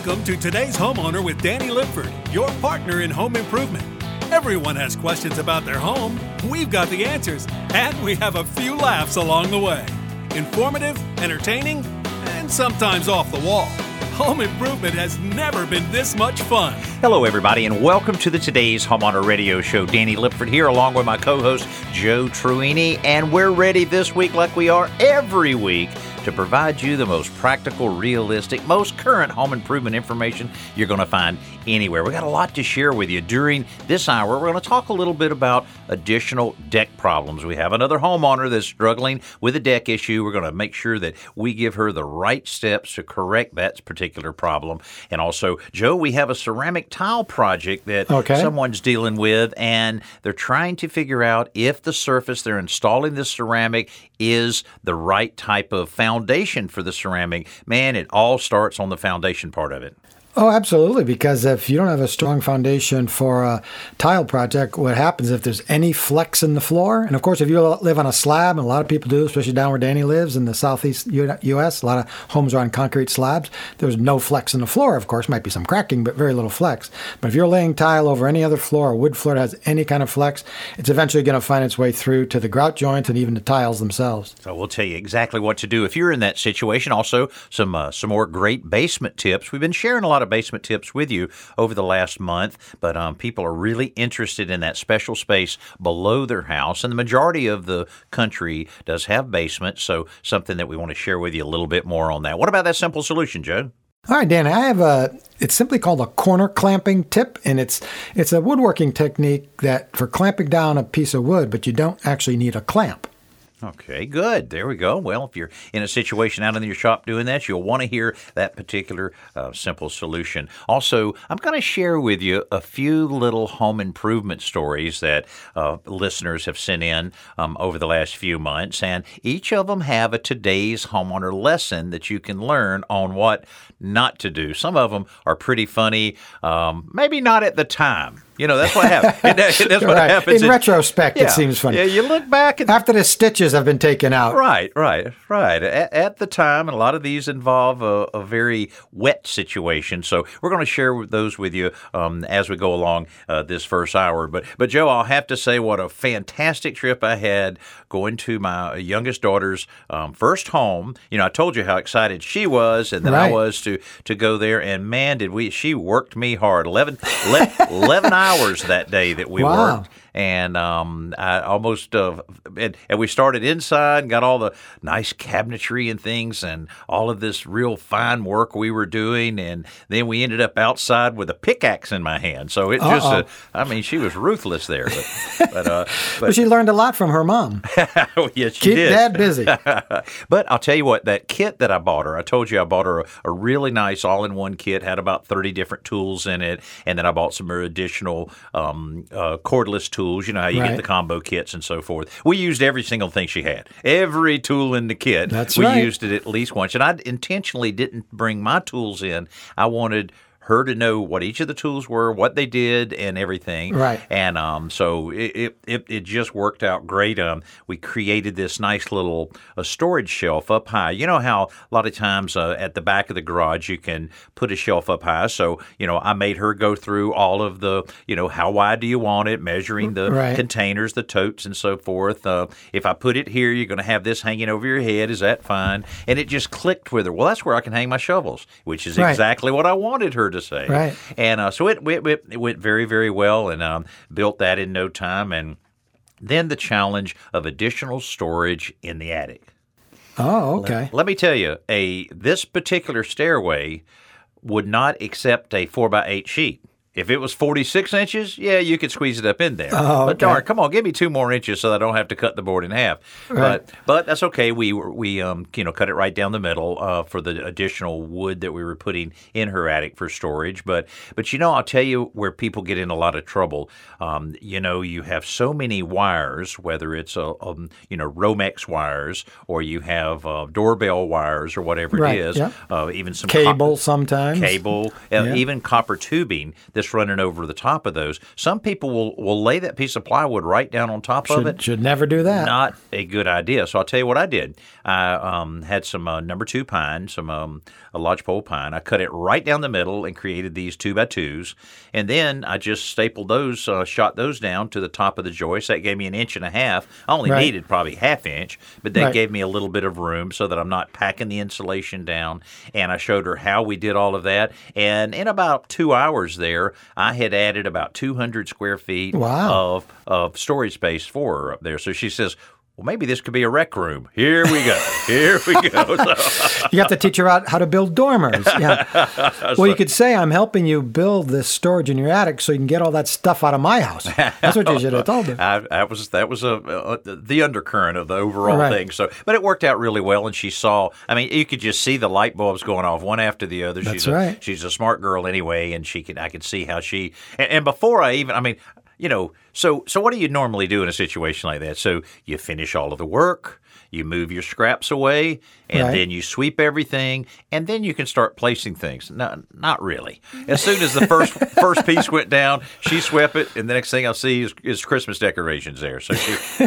Welcome to Today's Homeowner with Danny Lipford, your partner in home improvement. Everyone has questions about their home. We've got the answers, and we have a few laughs along the way. Informative, entertaining, and sometimes off the wall. Home improvement has never been this much fun. Hello, everybody, and welcome to the Today's Homeowner Radio Show. Danny Lipford here, along with my co-host, Joe Truini, and we're ready this week, like we are every week, to provide you the most practical, realistic, most current home improvement information you're going to find anywhere. We got a lot to share with you. During this hour, we're going to talk a little bit about additional deck problems. We have another homeowner that's struggling with a deck issue. We're going to make sure that we give her the right steps to correct that particular problem. And also, Joe, we have a ceramic tile project that someone's dealing with, and they're trying to figure out if the surface they're installing this ceramic is the right type of foundation for the ceramic. Man, it all starts on the foundation part of it. Oh, absolutely, because if you don't have a strong foundation for a tile project, what happens if there's any flex in the floor? And of course, if you live on a slab, and a lot of people do, especially down where Danny lives in the southeast U.S., a lot of homes are on concrete slabs. There's no flex in the floor, of course. Might be some cracking, but very little flex. But if you're laying tile over any other floor, or wood floor that has any kind of flex, it's eventually going to find its way through to the grout joints and even the tiles themselves. So we'll tell you exactly what to do if you're in that situation. Also, some more great basement tips. We've been sharing a lot of basement tips with you over the last month, but people are really interested in that special space below their house, and the majority of the country does have basements, so something that we want to share with you a little bit more on that. What about that simple solution, Joe? All right, Dan, I have it's simply called a corner clamping tip, and it's a woodworking technique that for clamping down a piece of wood, but you don't actually need a clamp. Okay, good. There we go. Well, if you're in a situation out in your shop doing that, you'll want to hear that particular simple solution. Also, I'm going to share with you a few little home improvement stories that listeners have sent in over the last few months, and each of them have a Today's Homeowner lesson that you can learn on what not to do. Some of them are pretty funny, maybe not at the time. You know, that's what happens. That's what happens. In retrospect, it seems funny. Yeah, you look back after the stitches have been taken out. Right. At the time, and a lot of these involve a very wet situation. So we're going to share those with you as we go along this first hour. But Joe, I'll have to say what a fantastic trip I had going to my youngest daughter's first home. You know, I told you how excited she was, and then I was to go there. And man, she worked me hard. 11 hours that day that we worked. And I almost and we started inside and got all the nice cabinetry and things and all of this real fine work we were doing, and then we ended up outside with a pickaxe in my hand. So it just, she was ruthless there. But she learned a lot from her mom. Yes, she did. Keep Dad busy. But I'll tell you what, that kit that I bought her, I told you I bought her a really nice all-in-one kit, had about 30 different tools in it, and then I bought some additional cordless tools. You know how you get the combo kits and so forth. We used every single thing she had. Every tool in the kit. We used it at least once. And I intentionally didn't bring my tools in. I wanted her to know what each of the tools were, what they did, and everything. Right. And so it just worked out great. We created this nice little storage shelf up high. You know how a lot of times at the back of the garage you can put a shelf up high. So, you know, I made her go through all of the, you know, how wide do you want it, measuring the containers, the totes, and so forth. If I put it here, you're going to have this hanging over your head. Is that fine? And it just clicked with her. Well, that's where I can hang my shovels, which is exactly what I wanted her to say. Right. And so it went very, very well, and built that in no time. And then the challenge of additional storage in the attic. Oh, okay. Let me tell you, this particular stairway would not accept a 4x8 sheet. If it was 46 inches, you could squeeze it up in there. Oh, but darn, come on, give me 2 more inches so that I don't have to cut the board in half. Right. But that's okay. We cut it right down the middle for the additional wood that we were putting in her attic for storage. But I'll tell you where people get in a lot of trouble. You have so many wires, whether it's Romex wires or you have doorbell wires or whatever it is. Yeah. Even some cable sometimes. Even copper tubing. This just running over the top of those. Some people will lay that piece of plywood right down on top of it. Should never do that. Not a good idea. So I'll tell you what I did. I had some number 2 pine, some a lodgepole pine. I cut it right down the middle and created these 2x2s. And then I just stapled those, shot those down to the top of the joist. That gave me 1.5 inches. I only needed probably 1/2 inch, but that gave me a little bit of room so that I'm not packing the insulation down. And I showed her how we did all of that. And in about 2 hours there, I had added about 200 square feet of storage space for her up there. So she says, well, maybe this could be a rec room. Here we go. Here we go. So, you have to teach her how to build dormers. Yeah. Well, you could say, I'm helping you build this storage in your attic so you can get all that stuff out of my house. That's what you should have told her. That was the undercurrent of the overall thing. So, but it worked out really well, and she saw. I mean, you could just see the light bulbs going off one after the other. That's She's a smart girl anyway, and I could see how she. And before I even, I mean. So what do you normally do in a situation like that? So you finish all of the work, you move your scraps away, and then you sweep everything, and then you can start placing things. No, not really. As soon as the first piece went down, she swept it, and the next thing I'll see is Christmas decorations there. So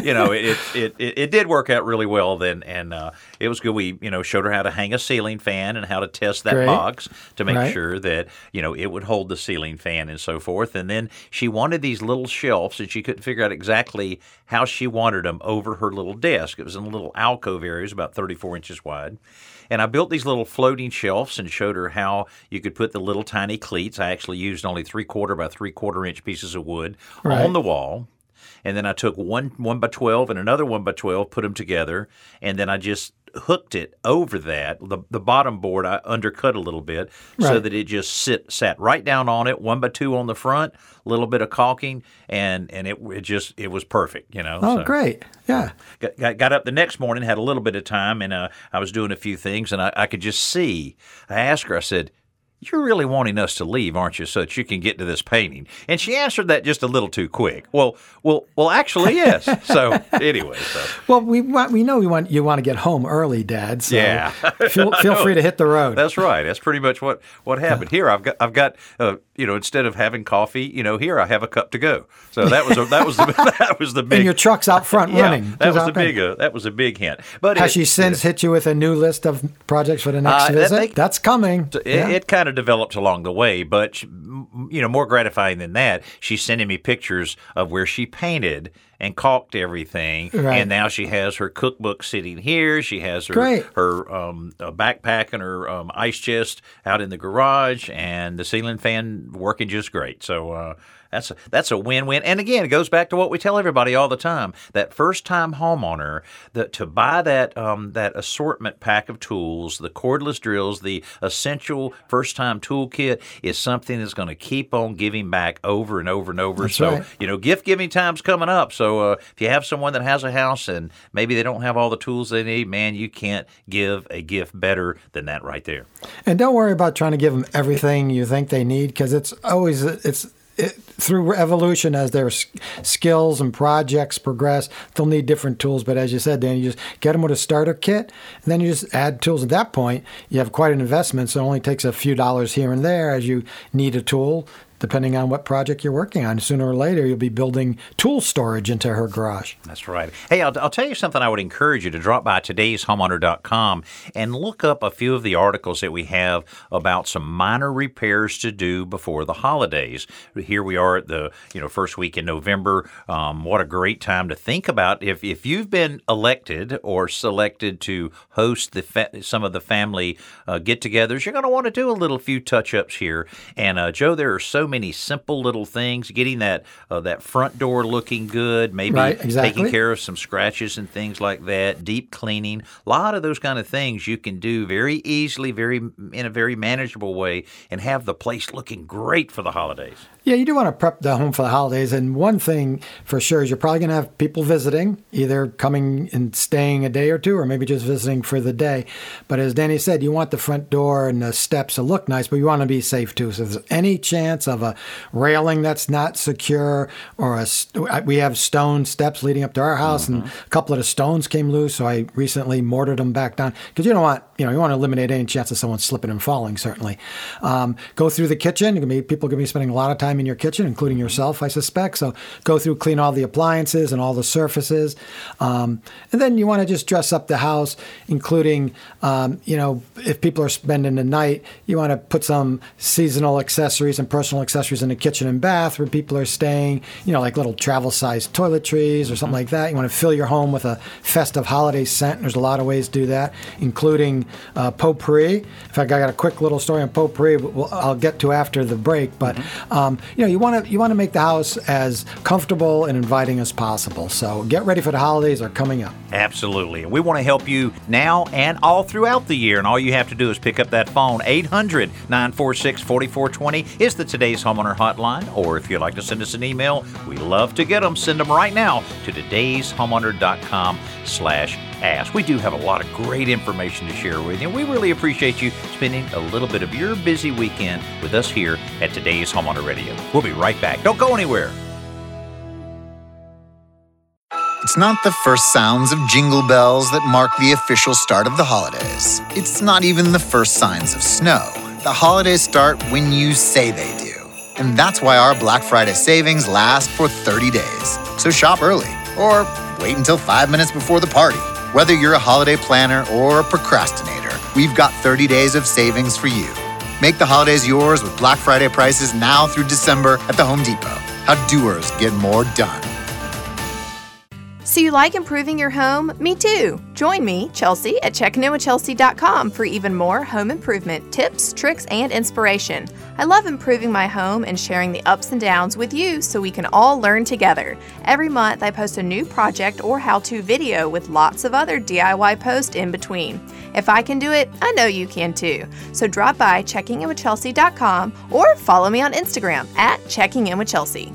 it did work out really well then, and it was good. We showed her how to hang a ceiling fan and how to test that box to make sure that it would hold the ceiling fan and so forth. And then she wanted these little shelves, and she couldn't figure out exactly how she wanted them over her little desk. It was in a little alcove area, it was about 34 inches wide. And I built these little floating shelves and showed her how you could put the little tiny cleats. I actually used only 3/4 by 3/4 inch pieces of wood on the wall. And then I took one by 12 and another 1 by 12, put them together, and then I just hooked it over that. The bottom board I undercut a little bit so that it just sat right down on it, 1 by 2 on the front, a little bit of caulking, and it was perfect, Oh, so, great. Yeah. Got up the next morning, had a little bit of time, and I was doing a few things, and I could just see. I asked her, I said, you're really wanting us to leave, aren't you, so that you can get to this painting? And she answered that just a little too quick. Well, actually, yes. So anyway, well, we know you want to get home early, Dad. So feel free to hit the road. That's right. That's pretty much what happened. Here, I've got instead of having coffee, here I have a cup to go. So that was the big. And your truck's out front running. That was a big hint. But has she since hit you with a new list of projects for the next visit? That's coming. It kind of developed along the way, but more gratifying than that, she's sending me pictures of where she painted and caulked everything, and now she has her cookbook sitting here. She has her backpack and her ice chest out in the garage, and the ceiling fan working just great. So that's a win-win. And again, it goes back to what we tell everybody all the time: that first-time homeowner to buy that assortment pack of tools, the cordless drills, the essential first-time toolkit is something that's going to keep on giving back over and over and over. That's right. Gift giving time's coming up. So if you have someone that has a house and maybe they don't have all the tools they need, man, you can't give a gift better than that right there. And don't worry about trying to give them everything you think they need, because through evolution, as their skills and projects progress, they'll need different tools. But as you said, Dan, you just get them with a starter kit, and then you just add tools. At that point, you have quite an investment, so it only takes a few dollars here and there as you need a tool, depending on what project you're working on. Sooner or later, you'll be building tool storage into her garage. That's right. Hey, I'll tell you something. I would encourage you to drop by today'shomeowner.com and look up a few of the articles that we have about some minor repairs to do before the holidays. Here we are at the first week in November. What a great time to think about. If you've been elected or selected to host some of the family get-togethers, you're going to want to do a few touch-ups here. And Joe, there are so many simple little things, getting that front door looking good, maybe taking care of some scratches and things like that, deep cleaning, a lot of those kind of things you can do very easily, in a very manageable way, and have the place looking great for the holidays. Yeah, you do want to prep the home for the holidays. And one thing for sure is you're probably going to have people visiting, either coming and staying a day or two, or maybe just visiting for the day. But as Danny said, you want the front door and the steps to look nice, but you want to be safe too. So if there's any chance of a railing that's not secure, or we have stone steps leading up to our house, and a couple of the stones came loose, so I recently mortared them back down, because you don't want, you want to eliminate any chance of someone slipping and falling, certainly. Go through the kitchen. People are going to be spending a lot of time time in your kitchen, including yourself, I suspect. So go through, clean all the appliances and all the surfaces. And then you want to just dress up the house, including, if people are spending the night, you want to put some seasonal accessories and personal accessories in the kitchen and bath where people are staying, like little travel-sized toiletries or something like that. You want to fill your home with a festive holiday scent. There's a lot of ways to do that, including potpourri. In fact, I got a quick little story on potpourri I'll get to after the break. But, you want to make the house as comfortable and inviting as possible. So get ready for the holidays are coming up. Absolutely. And we want to help you now and all throughout the year. And all you have to do is pick up that phone. 800-946-4420 is the Today's Homeowner Hotline. Or if you'd like to send us an email, we love to get them. Send them right now to todayshomeowner.com/ask. We do have a lot of great information to share with you. We really appreciate you spending a little bit of your busy weekend with us here at Today's Homeowner Radio. We'll be right back. Don't go anywhere. It's not the first sounds of jingle bells that mark the official start of the holidays. It's not even the first signs of snow. The holidays start when you say they do. And that's why our Black Friday savings last for 30 days. So shop early or wait until 5 minutes before the party. Whether you're a holiday planner or a procrastinator, we've got 30 days of savings for you. Make the holidays yours with Black Friday prices now through December at the Home Depot. How doers get more done. So you like improving your home? Me too. Join me, Chelsea, at checkingInWithChelsea.com for even more home improvement tips, tricks, and inspiration. I love improving my home and sharing the ups and downs with you so we can all learn together. Every month I post a new project or how-to video with lots of other DIY posts in between. If I can do it, I know you can too. So drop by checkingInWithChelsea.com or follow me on Instagram at checkingInWithChelsea.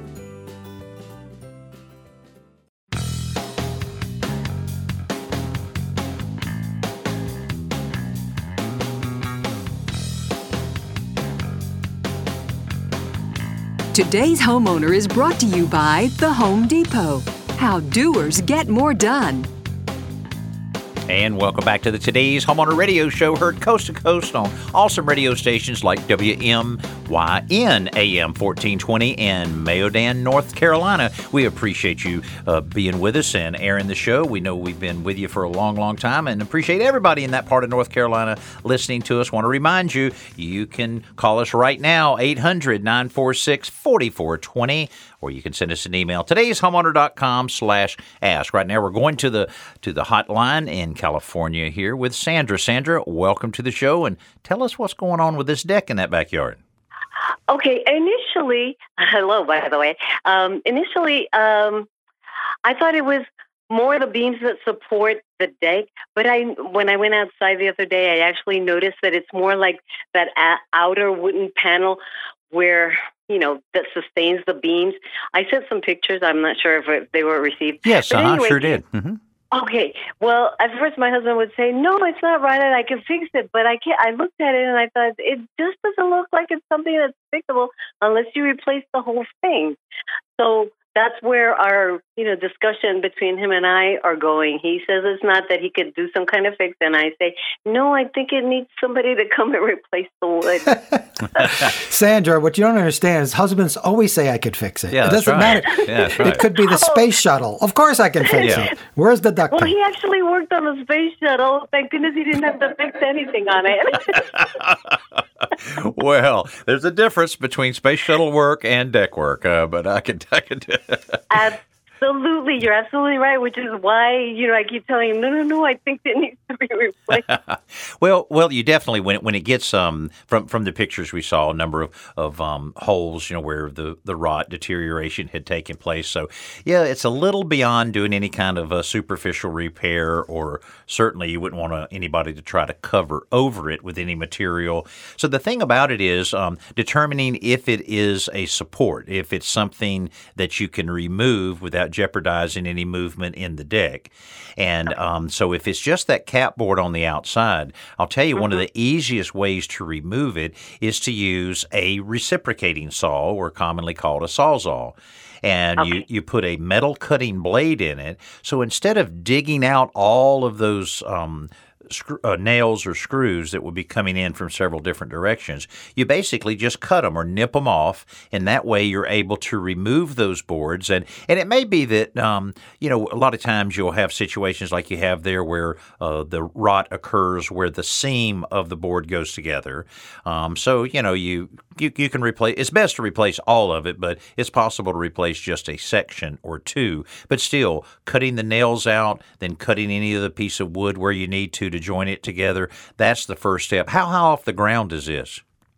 Today's Homeowner is brought to you by The Home Depot. How doers get more done. And welcome back to the Today's Homeowner Radio Show, heard coast to coast on awesome radio stations like WMYN AM 1420 in Mayodan, North Carolina. We appreciate you being with us and airing the show. We know we've been with you for a long, long time and appreciate everybody in that part of North Carolina listening to us. Want to remind you, you can call us right now, 800-946-4420, or you can send us an email, todayshomeowner.com/ask. Right now we're going to the hotline in California here with Sandra. Sandra, welcome to the show, and tell us what's going on with this deck in that backyard. Okay, initially, hello, by the way. I thought it was more the beams that support the deck, but when I went outside the other day, I actually noticed that it's more like that outer wooden panel where, that sustains the beams. I sent some pictures. I'm not sure if they were received. Yes, anyway, sure did. Mm-hmm. Okay. Well, at first my husband would say, no, it's not right, and I can fix it. But I can't. I looked at it and I thought, it just doesn't look like it's something that's fixable unless you replace the whole thing. So that's where our, discussion between him and I are going. He says it's not that he could do some kind of fix, and I say, no, I think it needs somebody to come and replace the wood. Sandra, what you don't understand is husbands always say I could fix it. Yeah, it doesn't matter. Yeah, that's right. It could be the space shuttle. Of course I can fix it. Where's the duct tape? Well, he actually worked on the space shuttle. Thank goodness he didn't have to fix anything on it. Well, there's a difference between space shuttle work and deck work, but I could. Absolutely, you're absolutely right. Which is why I keep telling him, no, I think it needs to be replaced. Well, you definitely when it gets from the pictures we saw, a number of holes, where the rot deterioration had taken place. So yeah, it's a little beyond doing any kind of a superficial repair, or certainly you wouldn't want anybody to try to cover over it with any material. So the thing about it is determining if it is a support, if it's something that you can remove without jeopardizing any movement in the deck. And so if it's just that cap board on the outside, I'll tell you one of the easiest ways to remove it is to use a reciprocating saw, or commonly called a Sawzall. And you put a metal cutting blade in it. So instead of digging out all of those nails or screws that would be coming in from several different directions, you basically just cut them or nip them off, and that way you're able to remove those boards. And it may be that, a lot of times you'll have situations like you have there where the rot occurs where the seam of the board goes together. So you can replace. It's best to replace all of it, but it's possible to replace just a section or two. But still, cutting the nails out, then cutting any of the piece of wood where you need to join it together. That's the first step. How off the ground is this?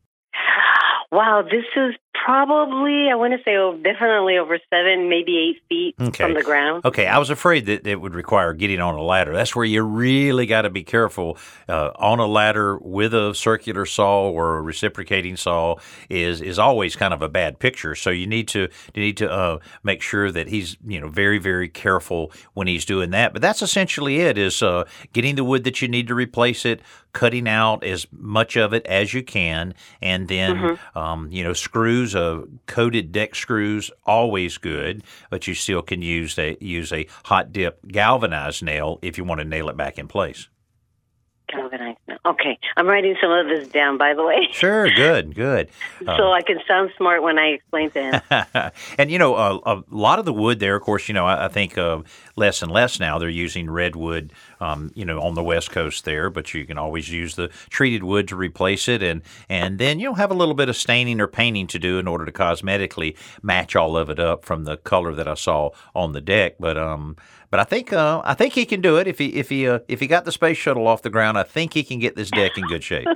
Wow, this is probably, I want to say, definitely over 7, maybe 8 feet from the ground. Okay, I was afraid that it would require getting on a ladder. That's where you really got to be careful. On a ladder with a circular saw or a reciprocating saw is always kind of a bad picture. So you need to make sure that he's very, very careful when he's doing that. But that's essentially it: is getting the wood that you need to replace it, cutting out as much of it as you can, and then screws. Coated deck screws, always good, but you still can use a hot dip galvanized nail if you want to nail it back in place. Galvanized nail. Okay, I'm writing some of this down, by the way. Sure, good. So I can sound smart when I explain to him. And a lot of the wood there, of course, I think less and less now they're using redwood, on the West Coast there, but you can always use the treated wood to replace it, and then you'll have a little bit of staining or painting to do in order to cosmetically match all of it up from the color that I saw on the deck. But I think he can do it if he got the space shuttle off the ground. I think he can get this deck in good shape.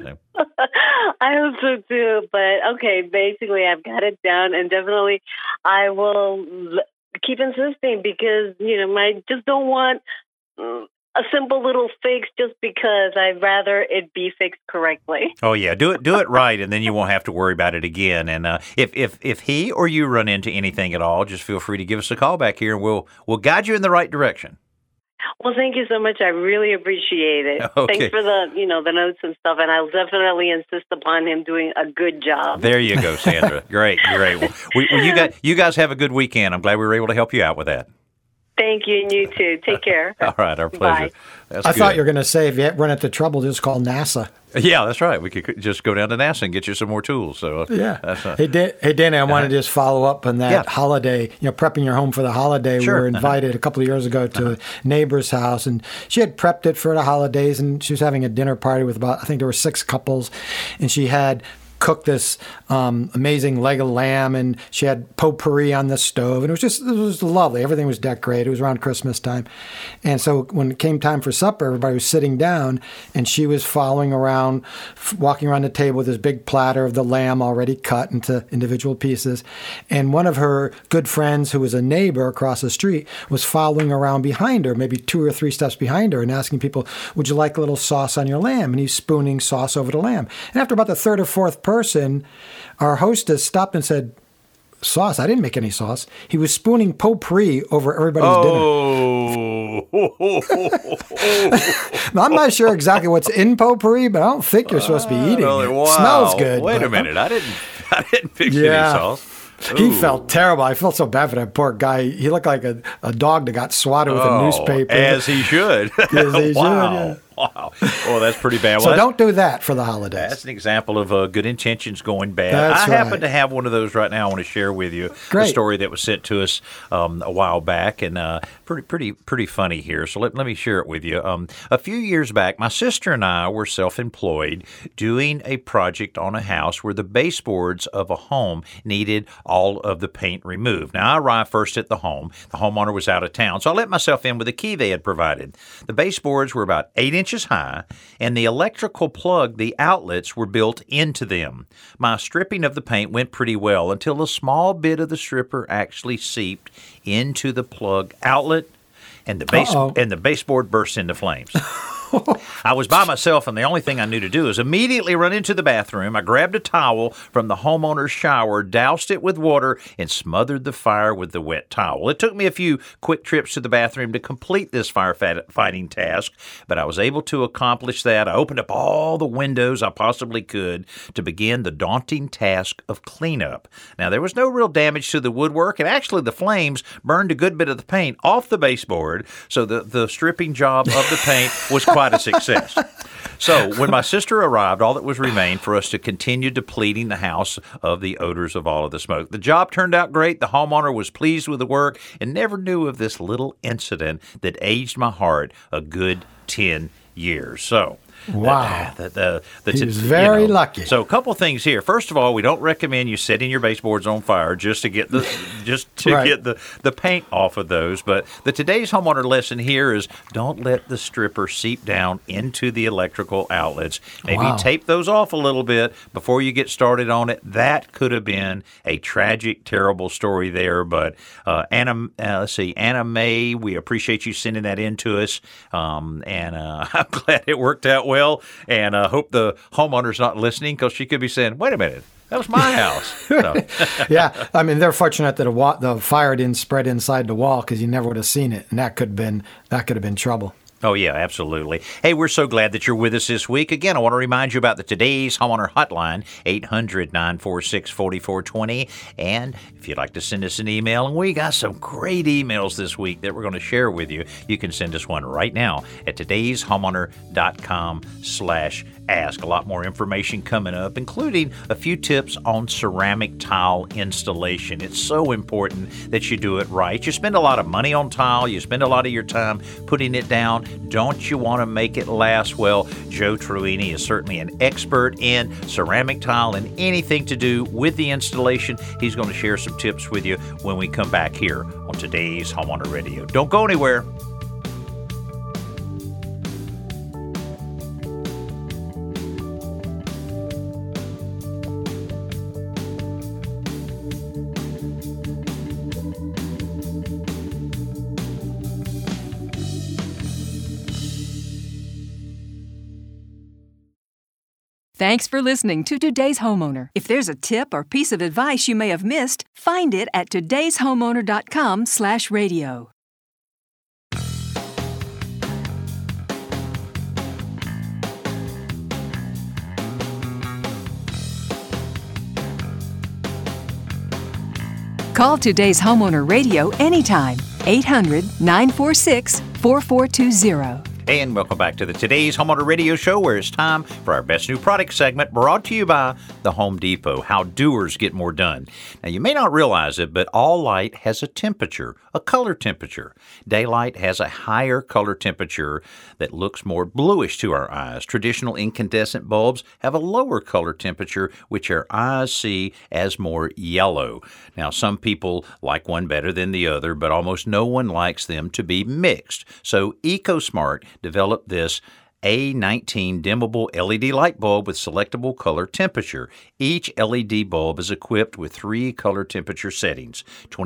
I hope so too. But okay, basically I've got it down, and definitely I will keep insisting because I just don't want a simple little fix just because I'd rather it be fixed correctly. Oh yeah, do it right, and then you won't have to worry about it again. And if he or you run into anything at all, just feel free to give us a call back here, and we'll guide you in the right direction. Well, thank you so much. I really appreciate it. Okay. Thanks for the notes and stuff, and I'll definitely insist upon him doing a good job. There you go, Sandra. Great. Well, you guys have a good weekend. I'm glad we were able to help you out with that. Thank you, and you too. Take care. All right, our pleasure. I thought you were going to say if you run into trouble, just call NASA. Yeah, that's right. We could just go down to NASA and get you some more tools. So yeah. Hey, Danny, I wanted to just follow up on that holiday. Prepping your home for the holiday. Sure. We were invited a couple of years ago to a neighbor's house, and she had prepped it for the holidays, and she was having a dinner party with I think there were 6 couples, and she had cooked this amazing leg of lamb, and she had potpourri on the stove, and it was lovely. Everything was decorated. It was around Christmas time, and so when it came time for supper, everybody was sitting down, and she was following around, walking around the table with this big platter of the lamb already cut into individual pieces, and one of her good friends, who was a neighbor across the street, was following around behind her, maybe 2 or 3 steps behind her, and asking people, "Would you like a little sauce on your lamb?" And he's spooning sauce over the lamb, and after about the 3rd or 4th person, our hostess stopped and said, "Sauce? I didn't make any sauce." He was spooning potpourri over everybody's dinner. Now, I'm not sure exactly what's in potpourri, but I don't think you're supposed to be eating it. Wow. It smells good. Wait a minute. I didn't fix any sauce. He felt terrible. I felt so bad for that poor guy. He looked like a dog that got swatted with a newspaper. As he should. As he should, yeah. Wow. Oh, that's pretty bad. So don't do that for the holidays. That's an example of good intentions going bad. That's I happen to have one of those right now. I want to share with you a story that was sent to us a while back, and pretty funny here. So let me share it with you. A few years back, my sister and I were self-employed doing a project on a house where the baseboards of a home needed all of the paint removed. Now, I arrived first at the home. The homeowner was out of town, so I let myself in with a key they had provided. The baseboards were about 8 inches high, and the electrical plug, the outlets, were built into them. My stripping of the paint went pretty well until a small bit of the stripper actually seeped into the plug outlet, and the baseboard burst into flames. I was by myself, and the only thing I knew to do is immediately run into the bathroom. I grabbed a towel from the homeowner's shower, doused it with water, and smothered the fire with the wet towel. It took me a few quick trips to the bathroom to complete this firefighting task, but I was able to accomplish that. I opened up all the windows I possibly could to begin the daunting task of cleanup. Now, there was no real damage to the woodwork, and actually the flames burned a good bit of the paint off the baseboard, so the stripping job of the paint was quite quite a success. So when my sister arrived, all that was remained for us to continue depleting the house of the odors of all of the smoke. The job turned out great. The homeowner was pleased with the work and never knew of this little incident that aged my heart a good 10 years. So wow. He was very lucky. So a couple things here. First of all, we don't recommend you setting your baseboards on fire just to get the get the paint off of those. But today's homeowner lesson here is don't let the stripper seep down into the electrical outlets. Maybe tape those off a little bit before you get started on it. That could have been a tragic, terrible story there. But Anna May, we appreciate you sending that in to us. And I'm glad it worked out well, and hope the homeowner's not listening because she could be saying, wait a minute, that was my house. So. Yeah, I mean, they're fortunate that the fire didn't spread inside the wall because you never would have seen it, and that could have been trouble. Oh, yeah, absolutely. Hey, we're so glad that you're with us this week. Again, I want to remind you about the Today's Homeowner Hotline, 800-946-4420. And if you'd like to send us an email, and we got some great emails this week that we're going to share with you, you can send us one right now at todayshomeowner.com/ask. A lot more information coming up, including a few tips on ceramic tile installation. It's so important that you do it right. You spend a lot of money on tile. You spend a lot of your time putting it down. Don't you want to make it last? Well, Joe Truini is certainly an expert in ceramic tile and anything to do with the installation. He's going to share some tips with you when we come back here on Today's Homeowner Radio. Don't go anywhere. Thanks for listening to Today's Homeowner. If there's a tip or piece of advice you may have missed, find it at todayshomeowner.com/radio. Call Today's Homeowner Radio anytime, 800-946-4420. And welcome back to the Today's Homeowner Radio Show, where it's time for our Best New Product segment, brought to you by the Home Depot, how doers get more done. Now, you may not realize it, but all light has a temperature, a color temperature. Daylight has a higher color temperature that looks more bluish to our eyes. Traditional incandescent bulbs have a lower color temperature, which our eyes see as more yellow. Now, some people like one better than the other, but almost no one likes them to be mixed. So EcoSmart developed this A19 dimmable LED light bulb with selectable color temperature. Each LED bulb is equipped with 3 color temperature settings: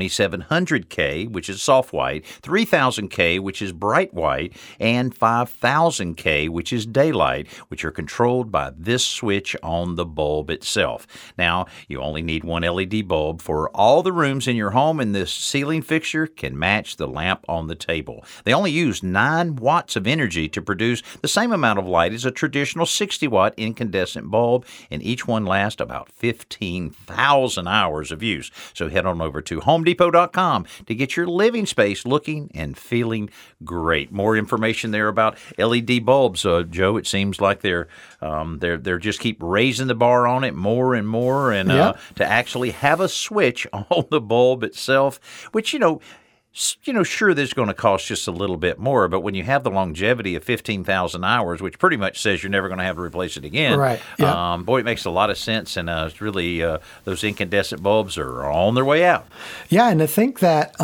2700K, which is soft white, 3000K, which is bright white, and 5000K, which is daylight, which are controlled by this switch on the bulb itself. Now, you only need one LED bulb for all the rooms in your home, and this ceiling fixture can match the lamp on the table. They only use 9 watts of energy to produce the same amount of light as a traditional 60-watt incandescent bulb, and each one lasts about 15,000 hours of use. So head on over to HomeDepot.com to get your living space looking and feeling great. More information there about LED bulbs, Joe. It seems like they're just keep raising the bar on it more and more, and to actually have a switch on the bulb itself, which sure, there's going to cost just a little bit more, but when you have the longevity of 15,000 hours, which pretty much says you're never going to have to replace it again, right? Yeah. Boy, it makes a lot of sense, and it's really those incandescent bulbs are on their way out. Yeah, and to think that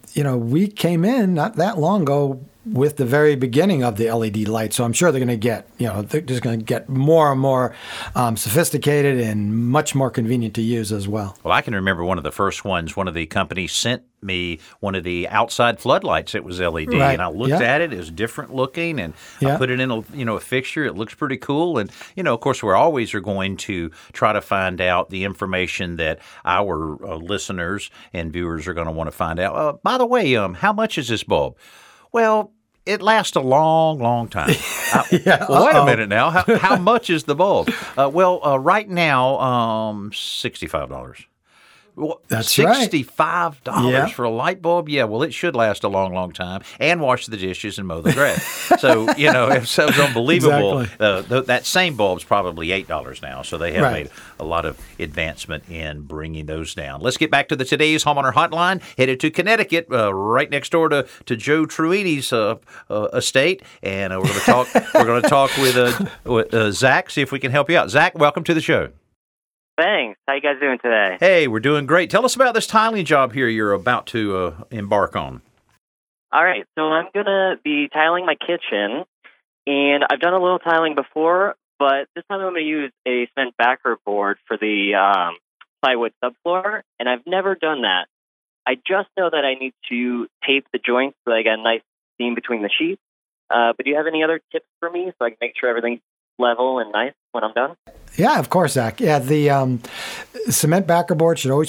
we came in not that long ago with the very beginning of the LED light. So I'm sure they're going to get, they're just going to get more and more sophisticated and much more convenient to use as well. Well, I can remember one of the first ones. One of the companies sent me one of the outside floodlights that was LED, right. And I looked at it. It was different looking, and I put it in a fixture. It looks pretty cool, and of course, we always are going to try to find out the information that our listeners and viewers are going to want to find out. By the way, how much is this bulb? Well, it lasts a long, long time. Wait a minute now. How much is the bulb? Right now, $65. That's right. $65 for a light bulb? Yeah, well, it should last a long, long time and wash the dishes and mow the grass. So, it's unbelievable. Exactly. That same bulb's probably $8 now, so they have made a lot of advancement in bringing those down. Let's get back to the Today's Homeowner Hotline, headed to Connecticut, right next door to Joe Truini's estate, and we're going to talk with Zach, see if we can help you out. Zach, welcome to the show. Thanks. How you guys doing today? Hey, we're doing great. Tell us about this tiling job here you're about to embark on. All right. So I'm going to be tiling my kitchen, and I've done a little tiling before, but this time I'm going to use a cement backer board for the plywood subfloor, and I've never done that. I just know that I need to tape the joints so I get a nice seam between the sheets. But do you have any other tips for me so I can make sure everything's level and nice when I'm done? Yeah, of course, Zach. Yeah, the cement backer board should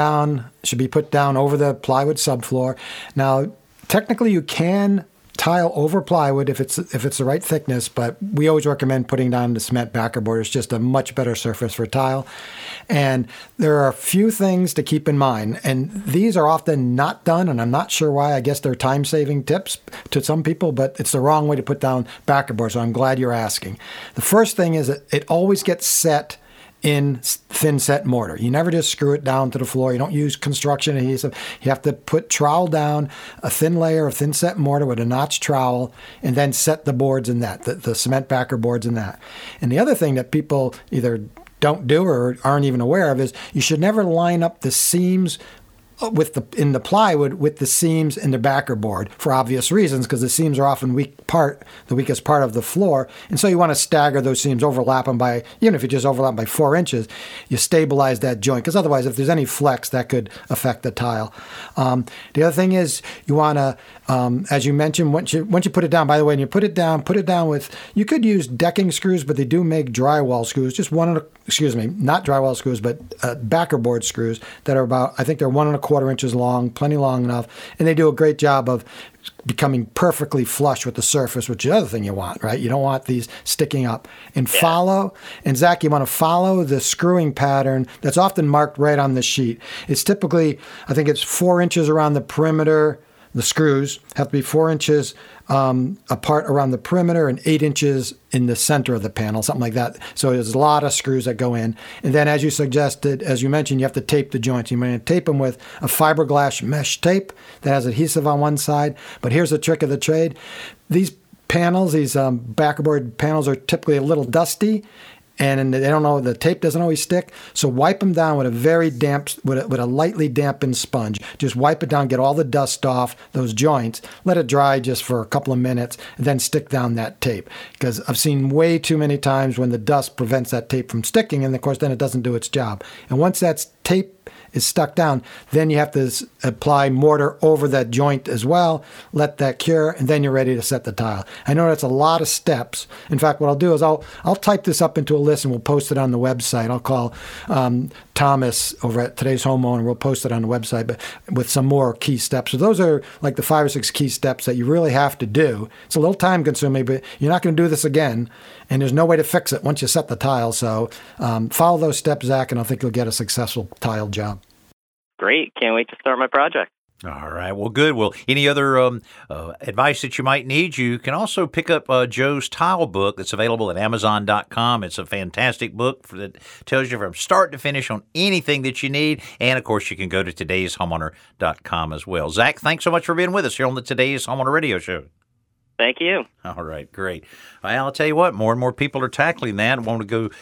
be put down over the plywood subfloor. Now, technically, you can tile over plywood if it's the right thickness, but we always recommend putting down the cement backer board. It's just a much better surface for tile. And there are a few things to keep in mind, and these are often not done, and I'm not sure why. I guess they're time-saving tips to some people, but it's the wrong way to put down backer board, so I'm glad you're asking. The first thing is that it always gets set in thin set mortar. You never just screw it down to the floor. You don't use construction adhesive. You have to put trowel down, a thin layer of thin set mortar with a notch trowel, and then set the boards in that, the cement backer boards in that. And the other thing that people either don't do or aren't even aware of is you should never line up the seams in the plywood with the seams in the backer board for obvious reasons, because the seams are often the weakest part of the floor, and so you want to stagger those seams, overlap them by, even if you just overlap by 4 inches, you stabilize that joint, because otherwise if there's any flex that could affect the tile. The other thing is you want to, as you mentioned, once you put it down, by the way, and you put it down with, you could use decking screws, but they do make drywall screws, just not drywall screws, but backer board screws that are about, I think they're 1 1/4 inches long, plenty long enough, and they do a great job of becoming perfectly flush with the surface, which is the other thing you want, right? You don't want these sticking up. And Zach, you want to follow the screwing pattern that's often marked right on the sheet. It's typically, I think it's 4 inches around the perimeter. The screws have to be 4 inches apart around the perimeter and 8 inches in the center of the panel, something like that. So there's a lot of screws that go in. And then, as you suggested, as you mentioned, you have to tape the joints. You may tape them with a fiberglass mesh tape that has adhesive on one side. But here's the trick of the trade. These panels, these backerboard panels, are typically a little dusty, and they don't know, the tape doesn't always stick. So wipe them down with with a lightly dampened sponge. Just wipe it down, get all the dust off those joints, let it dry just for a couple of minutes, and then stick down that tape. Because I've seen way too many times when the dust prevents that tape from sticking, and of course then it doesn't do its job. And once that tape is stuck down, then you have to apply mortar over that joint as well, let that cure, and then you're ready to set the tile. I know that's a lot of steps. In fact, what I'll do is I'll type this up into a list and we'll post it on the website. I'll call Thomas over at Today's Homeowner. We'll post it on the website, but with some more key steps. So those are like the 5 or 6 key steps that you really have to do. It's a little time consuming, but you're not going to do this again, and there's no way to fix it once you set the tile. So follow those steps, Zach, and I think you'll get a successful tile job. Great. Can't wait to start my project. All right. Well, good. Well, any other advice that you might need, you can also pick up Joe's tile book that's available at Amazon.com. It's a fantastic book that tells you from start to finish on anything that you need. And, of course, you can go to todayshomeowner.com as well. Zach, thanks so much for being with us here on the Today's Homeowner Radio Show. Thank you. All right, great. Well, I'll tell you what, more and more people are tackling that, want to go,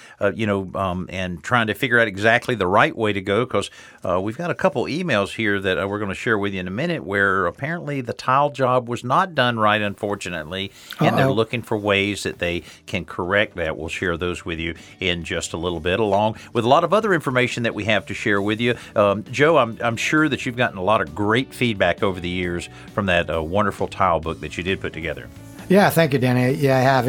and trying to figure out exactly the right way to go, because we've got a couple emails here that we're going to share with you in a minute where apparently the tile job was not done right, unfortunately, and they're looking for ways that they can correct that. We'll share those with you in just a little bit, along with a lot of other information that we have to share with you. Joe, I'm sure that you've gotten a lot of great feedback over the years from that wonderful tile book that you did put together. Yeah, thank you, Danny. Yeah, I have.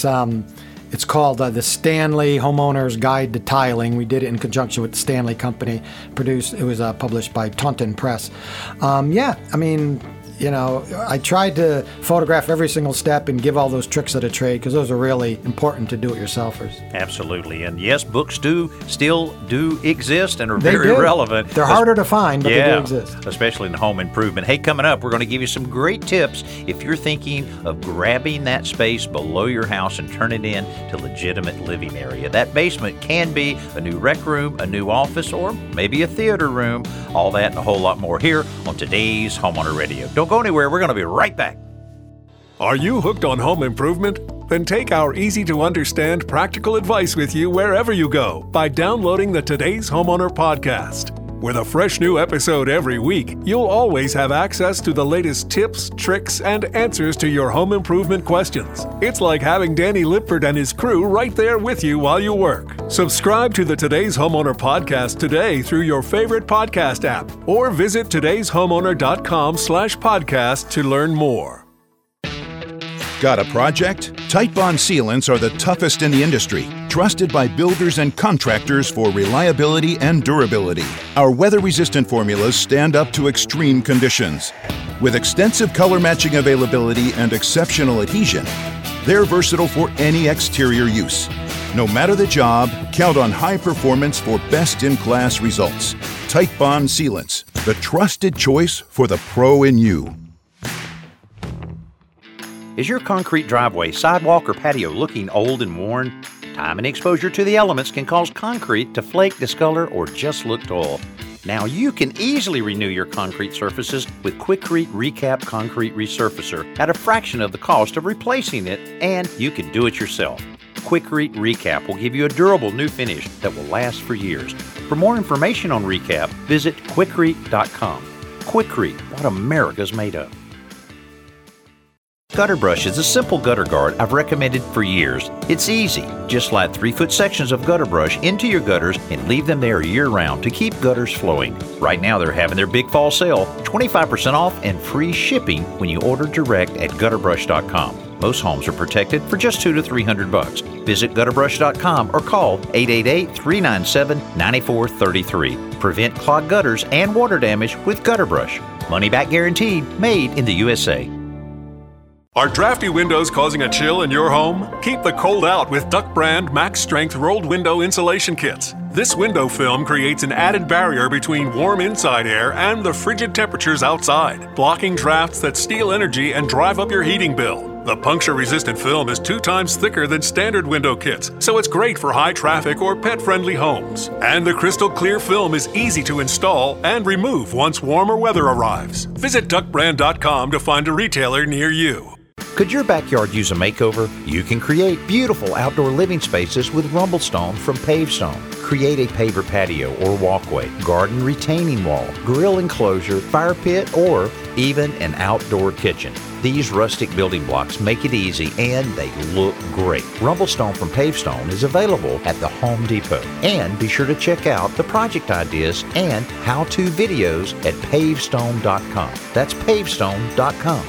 It's called the Stanley Homeowner's Guide to Tiling. We did it in conjunction with the Stanley Company. It was published by Taunton Press. I tried to photograph every single step and give all those tricks of the trade because those are really important to do-it-yourselfers. Absolutely. And yes, books still do exist and are very relevant. They're harder to find, but they do exist. Especially in home improvement. Hey, coming up, we're going to give you some great tips if you're thinking of grabbing that space below your house and turn it into legitimate living area. That basement can be a new rec room, a new office, or maybe a theater room. All that and a whole lot more here on today's Homeowner Radio. Don't go anywhere. We're going to be right back. Are you hooked on home improvement? Then take our easy-to-understand practical advice with you wherever you go by downloading the Today's Homeowner podcast. With a fresh new episode every week, you'll always have access to the latest tips, tricks, and answers to your home improvement questions. It's like having Danny Lipford and his crew right there with you while you work. Subscribe to the Today's Homeowner podcast today through your favorite podcast app or visit todayshomeowner.com/podcast to learn more. Got a project? Titebond sealants are the toughest in the industry, trusted by builders and contractors for reliability and durability. Our weather-resistant formulas stand up to extreme conditions. With extensive color matching availability and exceptional adhesion, they're versatile for any exterior use. No matter the job, count on high performance for best-in-class results. Titebond sealants, the trusted choice for the pro in you. Is your concrete driveway, sidewalk, or patio looking old and worn? Time and exposure to the elements can cause concrete to flake, discolor, or just look dull. Now you can easily renew your concrete surfaces with Quikrete Recap Concrete Resurfacer at a fraction of the cost of replacing it, and you can do it yourself. Quikrete Recap will give you a durable new finish that will last for years. For more information on Recap, visit Quikrete.com. Quikrete, what America's made of. Gutter Brush is a simple gutter guard I've recommended for years. It's easy. Just slide 3-foot sections of Gutter Brush into your gutters and leave them there year-round to keep gutters flowing. Right now they're having their big fall sale, 25% off and free shipping when you order direct at gutterbrush.com. Most homes are protected for just $200 to $300. Visit gutterbrush.com or call 888-397-9433. Prevent clogged gutters and water damage with Gutter Brush. Money back guaranteed, made in the USA. Are drafty windows causing a chill in your home? Keep the cold out with Duck Brand Max Strength Rolled Window Insulation Kits. This window film creates an added barrier between warm inside air and the frigid temperatures outside, blocking drafts that steal energy and drive up your heating bill. The puncture-resistant film is 2 times thicker than standard window kits, so it's great for high-traffic or pet-friendly homes. And the crystal clear film is easy to install and remove once warmer weather arrives. Visit duckbrand.com to find a retailer near you. Could your backyard use a makeover? You can create beautiful outdoor living spaces with Rumblestone from Pavestone. Create a paver patio or walkway, garden retaining wall, grill enclosure, fire pit, or even an outdoor kitchen. These rustic building blocks make it easy and they look great. Rumblestone from Pavestone is available at the Home Depot. And be sure to check out the project ideas and how-to videos at pavestone.com. That's pavestone.com.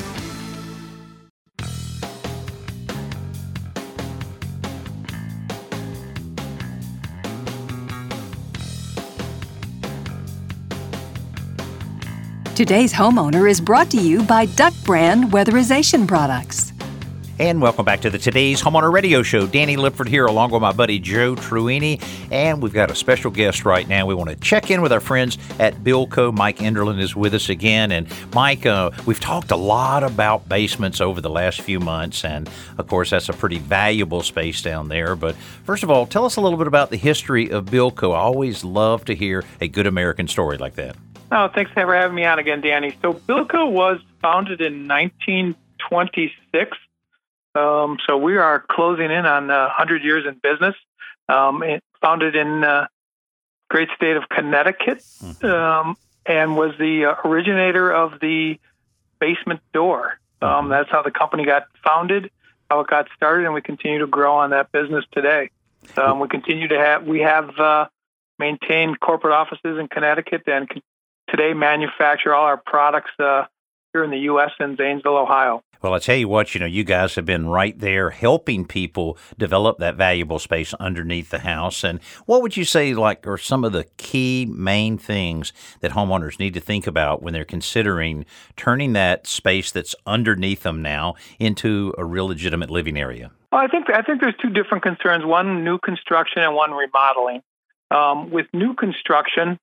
Today's Homeowner is brought to you by Duck Brand Weatherization Products. And welcome back to the Today's Homeowner Radio Show. Danny Lipford here along with my buddy Joe Truini. And we've got a special guest right now. We want to check in with our friends at Bilco. Mike Enderlin is with us again. And Mike, we've talked a lot about basements over the last few months. And of course, that's a pretty valuable space down there. But first of all, tell us a little bit about the history of Bilco. I always love to hear a good American story like that. Oh, thanks for having me on again, Danny. So Bilco was founded in 1926. So we are closing in on 100 years in business. Founded in great state of Connecticut, and was the originator of the basement door. That's how the company got founded, how it got started, and we continue to grow on that business today. We have maintained corporate offices in Connecticut and today manufacture all our products here in the U.S. in Zanesville, Ohio. Well, I tell you what, you guys have been right there helping people develop that valuable space underneath the house. And what would you say, are some of the key main things that homeowners need to think about when they're considering turning that space that's underneath them now into a real legitimate living area? Well, I think there's two different concerns: one new construction and one remodeling. With new construction,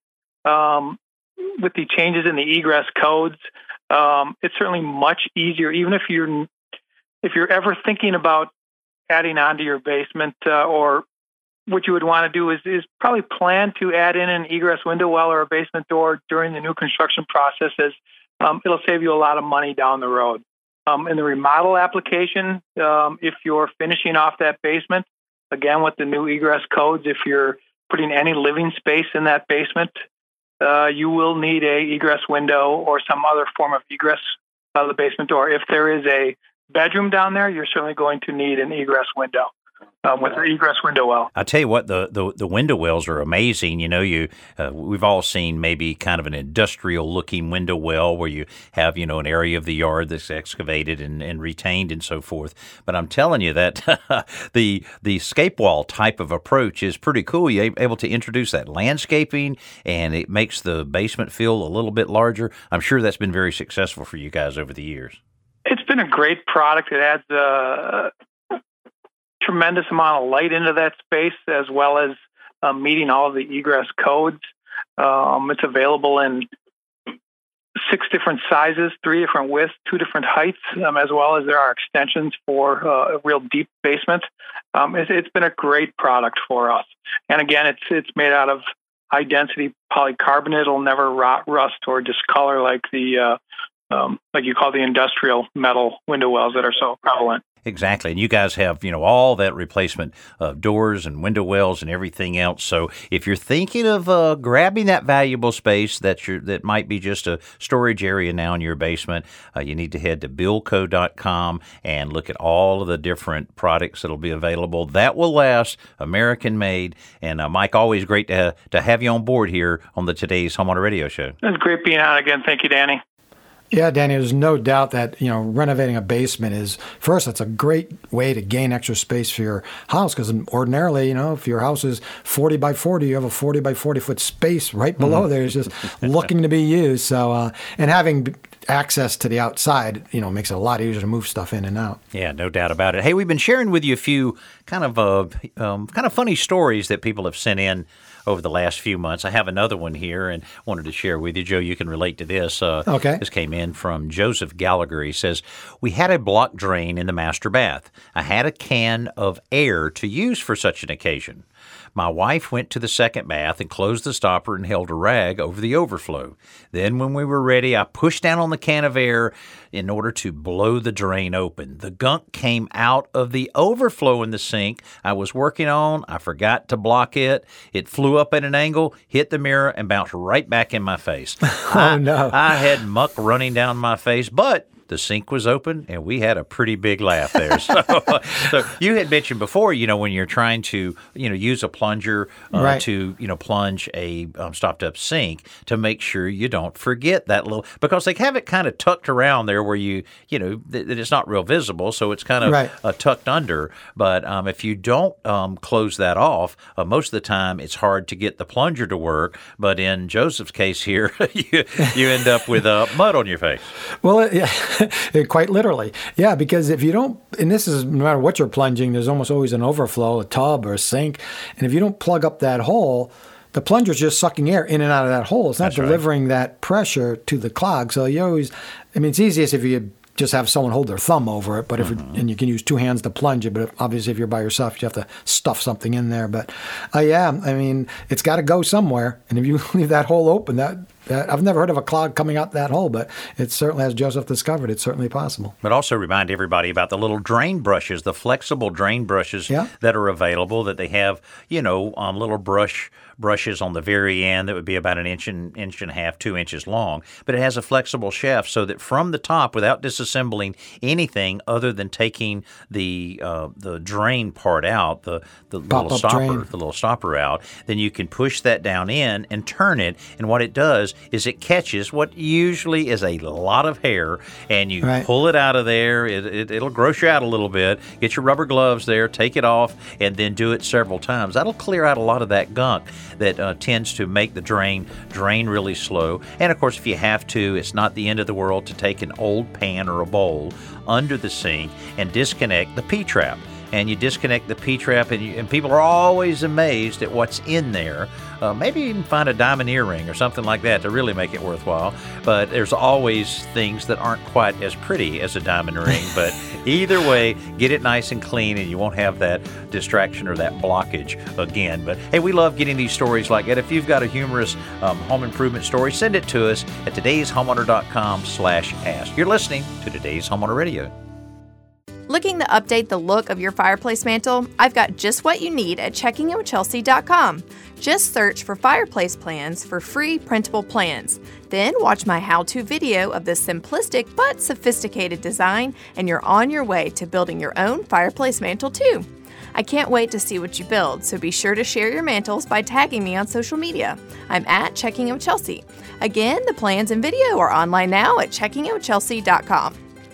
with the changes in the egress codes, it's certainly much easier. Even if you're ever thinking about adding on to your basement, or what you would want to do is probably plan to add in an egress window well or a basement door during the new construction process, as it'll save you a lot of money down the road. In the remodel application, if you're finishing off that basement, again with the new egress codes, if you're putting any living space in that basement, you will need a egress window or some other form of egress out of the basement door. If there is a bedroom down there, you're certainly going to need an egress window with an egress window well. I tell you what, the window wells are amazing. We've all seen maybe kind of an industrial-looking window well where you have, an area of the yard that's excavated and retained and so forth. But I'm telling you that the scape wall type of approach is pretty cool. You're able to introduce that landscaping, and it makes the basement feel a little bit larger. I'm sure that's been very successful for you guys over the years. It's been a great product. It adds a tremendous amount of light into that space, as well as meeting all of the egress codes. It's available in 6 different sizes, 3 different widths, 2 different heights, as well as there are extensions for a real deep basement. It's been a great product for us. And again, it's made out of high-density polycarbonate. It'll never rot, rust, or discolor like like you call the industrial metal window wells that are so prevalent. Exactly. And you guys have, all that replacement doors and window wells and everything else. So if you're thinking of grabbing that valuable space that might be just a storage area now in your basement, you need to head to Bilco.com and look at all of the different products that'll be available. That will last, American made. And Mike, always great to have you on board here on the Today's Homeowner Radio Show. It's great being on again. Thank you, Danny. Yeah, Danny, there's no doubt that, renovating a basement is, first, it's a great way to gain extra space for your house, because ordinarily, if your house is 40 by 40, you have a 40 by 40 foot space right below there. It's just looking to be used. So, and having access to the outside, makes it a lot easier to move stuff in and out. Yeah, no doubt about it. Hey, we've been sharing with you a few kind of funny stories that people have sent in over the last few months. I have another one here and wanted to share with you. Joe, you can relate to this. Okay. This came in from Joseph Gallagher. He says, we had a block drain in the master bath. I had a can of air to use for such an occasion. My wife went to the second bath and closed the stopper and held a rag over the overflow. Then when we were ready, I pushed down on the can of air in order to blow the drain open. The gunk came out of the overflow in the sink I was working on. I forgot to block it. It flew up at an angle, hit the mirror, and bounced right back in my face. Oh, no. I had muck running down my face, but the sink was open, and we had a pretty big laugh there. So you had mentioned before, when you're trying to, use a plunger right. to, plunge a stopped-up sink, to make sure you don't forget that little, because they have it kind of tucked around there where that it's not real visible, so it's kind of right. Tucked under. But if you don't close that off, most of the time it's hard to get the plunger to work. But in Joseph's case here, you end up with mud on your face. Well, yeah. Quite literally. Yeah, because if you don't, and this is no matter what you're plunging, there's almost always an overflow, a tub or a sink. And if you don't plug up that hole, the plunger's just sucking air in and out of that hole. It's not delivering that pressure to the clog. So you always, it's easiest if you just have someone hold their thumb over it, but and you can use 2 hands to plunge it. But obviously, if you're by yourself, you have to stuff something in there. But it's got to go somewhere. And if you leave that hole open, that I've never heard of a clog coming out that hole, but it certainly, as Joseph discovered, it's certainly possible. But also remind everybody about the little drain brushes, the flexible drain brushes that are available. That they have, little brushes on the very end that would be about an inch and a half, 2 inches long. But it has a flexible shaft so that from the top, without disassembling anything other than taking the drain part out, the little stopper out, then you can push that down in and turn it. And what it does is it catches what usually is a lot of hair, and you Right. pull it out of there. It'll gross you out a little bit. Get your rubber gloves there, take it off, and then do it several times. That'll clear out a lot of that gunk that tends to make the drain really slow. And of course, if you have to, it's not the end of the world to take an old pan or a bowl under the sink and disconnect the P-trap. And you disconnect the P-trap, and people are always amazed at what's in there. Maybe you can find a diamond earring or something like that to really make it worthwhile. But there's always things that aren't quite as pretty as a diamond ring. But either way, get it nice and clean, and you won't have that distraction or that blockage again. But hey, we love getting these stories like that. If you've got a humorous home improvement story, send it to us at todayshomeowner.com/ask. You're listening to Today's Homeowner Radio. Looking to update the look of your fireplace mantle? I've got just what you need at checkingitwithchelsea.com. Just search for fireplace plans for free printable plans. Then watch my how-to video of this simplistic but sophisticated design, and you're on your way to building your own fireplace mantle too. I can't wait to see what you build, so be sure to share your mantles by tagging me on social media. I'm at checkingitwithchelsea. Again, the plans and video are online now at checkingitwithchelsea.com.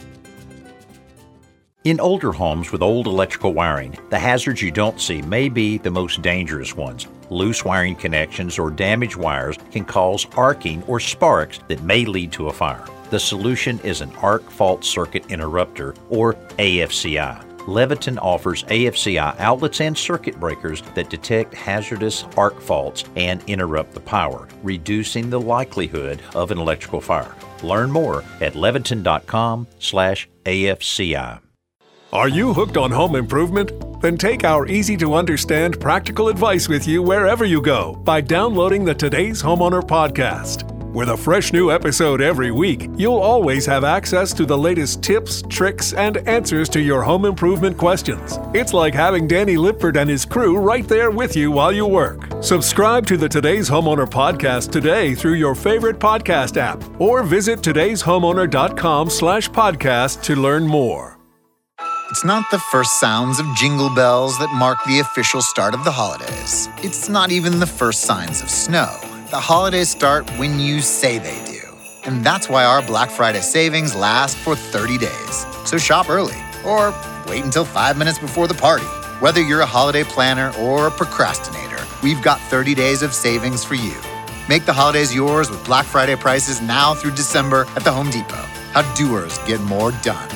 In older homes with old electrical wiring, the hazards you don't see may be the most dangerous ones. Loose wiring connections or damaged wires can cause arcing or sparks that may lead to a fire. The solution is an arc fault circuit interrupter, or AFCI. Leviton offers AFCI outlets and circuit breakers that detect hazardous arc faults and interrupt the power, reducing the likelihood of an electrical fire. Learn more at leviton.com/AFCI. Are you hooked on home improvement? Then take our easy-to-understand practical advice with you wherever you go by downloading the Today's Homeowner podcast. With a fresh new episode every week, you'll always have access to the latest tips, tricks, and answers to your home improvement questions. It's like having Danny Lipford and his crew right there with you while you work. Subscribe to the Today's Homeowner podcast today through your favorite podcast app, or visit todayshomeowner.com/podcast to learn more. It's not the first sounds of jingle bells that mark the official start of the holidays. It's not even the first signs of snow. The holidays start when you say they do. And that's why our Black Friday savings last for 30 days. So shop early, or wait until 5 minutes before the party. Whether you're a holiday planner or a procrastinator, we've got 30 days of savings for you. Make the holidays yours with Black Friday prices now through December at the Home Depot. How doers get more done.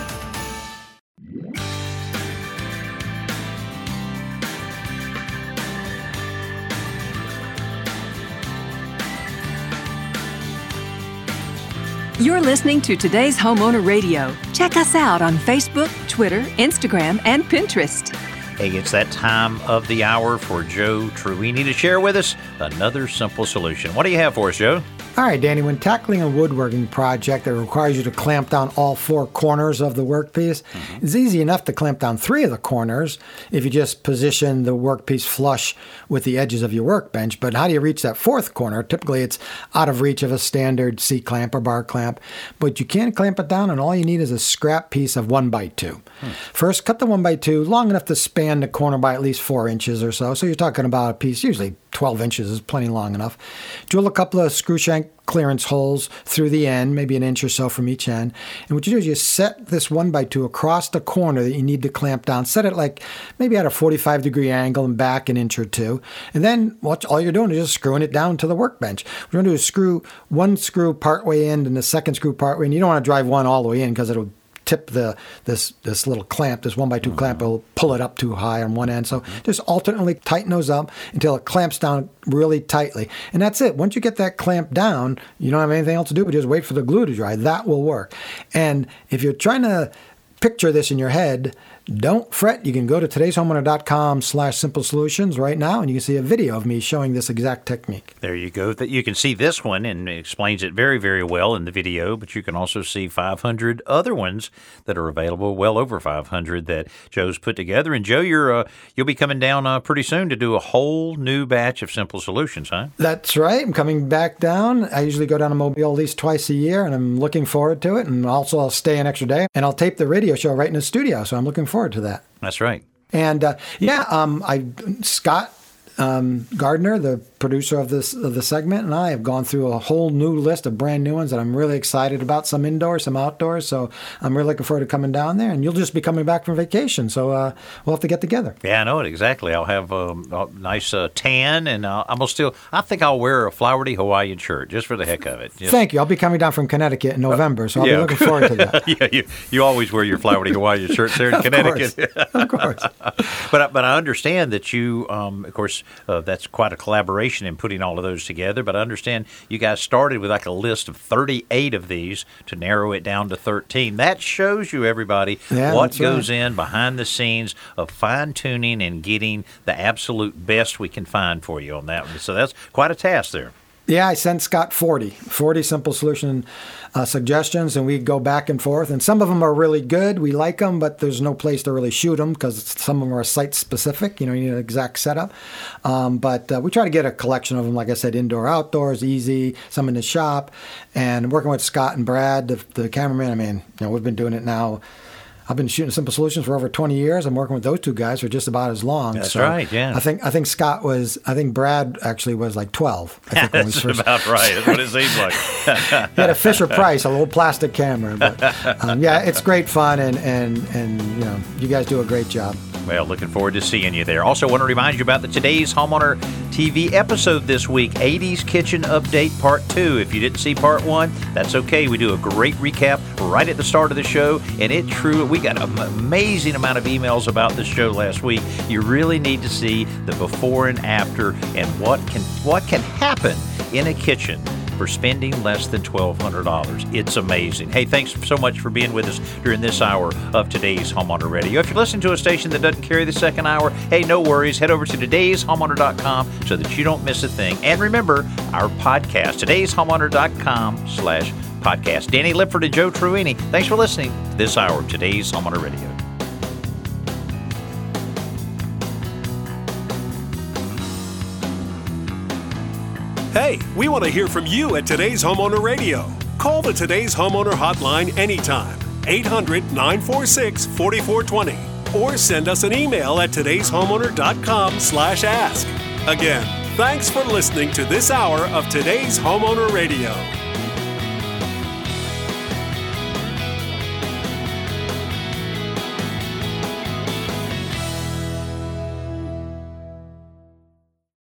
You're listening to Today's Homeowner Radio. Check us out on Facebook, Twitter, Instagram, and Pinterest. Hey, it's that time of the hour for Joe Truini to share with us another simple solution. What do you have for us, Joe? All right, Danny, when tackling a woodworking project that requires you to clamp down all four corners of the workpiece, it's easy enough to clamp down three of the corners if you just position the workpiece flush with the edges of your workbench. But how do you reach that fourth corner? Typically, it's out of reach of a standard C-clamp or bar clamp, but you can clamp it down, and all you need is a scrap piece of 1x2. First, cut the 1x2 long enough to span the corner by at least 4 inches or so. So you're talking about a piece, usually 12 inches is plenty long enough. Drill a couple of screw shank clearance holes through the end, maybe an inch or so from each end. And what you do is you set this 1x2 across the corner that you need to clamp down. Set it like maybe at a 45-degree angle and back an inch or two. And then all you're doing is just screwing it down to the workbench. What you're going to do is screw one screw partway in and the second screw partway in. You don't want to drive one all the way in because it'll tip this little clamp, this 1x2 clamp, will pull it up too high on one end. So just alternately tighten those up until it clamps down really tightly. And that's it. Once you get that clamp down, you don't have anything else to do but just wait for the glue to dry. That will work. And if you're trying to picture this in your head, don't fret. You can go to todayshomeowner.com/simple solutions right now, and you can see a video of me showing this exact technique. There you go. You can see this one, and it explains it very, very well in the video, but you can also see 500 other ones that are available, well over 500 that Joe's put together. And Joe, you'll be coming down pretty soon to do a whole new batch of simple solutions, huh? That's right. I'm coming back down. I usually go down to Mobile at least twice a year, and I'm looking forward to it. And also, I'll stay an extra day, and I'll tape the radio show right in the studio, so I'm looking forward to that. That's right. And Scott Gardner, the producer of the segment, and I have gone through a whole new list of brand new ones that I'm really excited about. Some indoors, some outdoors. So I'm really looking forward to coming down there. And you'll just be coming back from vacation, so we'll have to get together. Yeah, I know it exactly. I'll have a nice tan, and I think I'll wear a flowery Hawaiian shirt just for the heck of it. Thank you. I'll be coming down from Connecticut in November, so I'll be looking forward to that. Yeah, you always wear your flowery Hawaiian shirts there in Connecticut. Of course. But I understand that you, of course, that's quite a collaboration in putting all of those together. But I understand you guys started with like a list of 38 of these to narrow it down to 13. That shows you, everybody, what goes in behind the scenes of fine-tuning and getting the absolute best we can find for you on that one. So that's quite a task there. Yeah, I sent Scott 40 simple solution suggestions, and we go back and forth. And some of them are really good. We like them, but there's no place to really shoot them because some of them are site-specific. You need an exact setup. But we try to get a collection of them, like I said, indoor, outdoors, easy, some in the shop. And working with Scott and Brad, the cameraman, we've been doing it now. I've been shooting Simple Solutions for over 20 years. I'm working with those two guys for just about as long. That's right, yeah. I think Brad actually was like 12. I think That's about right. That's what it seems like. He had a Fisher-Price, a little plastic camera. But it's great fun, and you guys do a great job. Well, looking forward to seeing you there. Also want to remind you about the Today's Homeowner TV episode this week, 80s Kitchen Update Part 2. If you didn't see Part 1, that's okay. We do a great recap right at the start of the show, and we got an amazing amount of emails about this show last week. You really need to see the before and after and what can happen in a kitchen for spending less than $1,200. It's amazing. Hey, thanks so much for being with us during this hour of Today's Homeowner Radio. If you're listening to a station that doesn't carry the second hour, hey, no worries. Head over to todayshomeowner.com so that you don't miss a thing. And remember, our podcast, todayshomeowner.com/podcast. Danny Lipford and Joe Truini, thanks for listening to this hour of Today's Homeowner Radio. Hey, we want to hear from you at Today's Homeowner Radio. Call the Today's Homeowner hotline anytime, 800-946-4420, or send us an email at todayshomeowner.com/ask. Again, thanks for listening to this hour of Today's Homeowner Radio.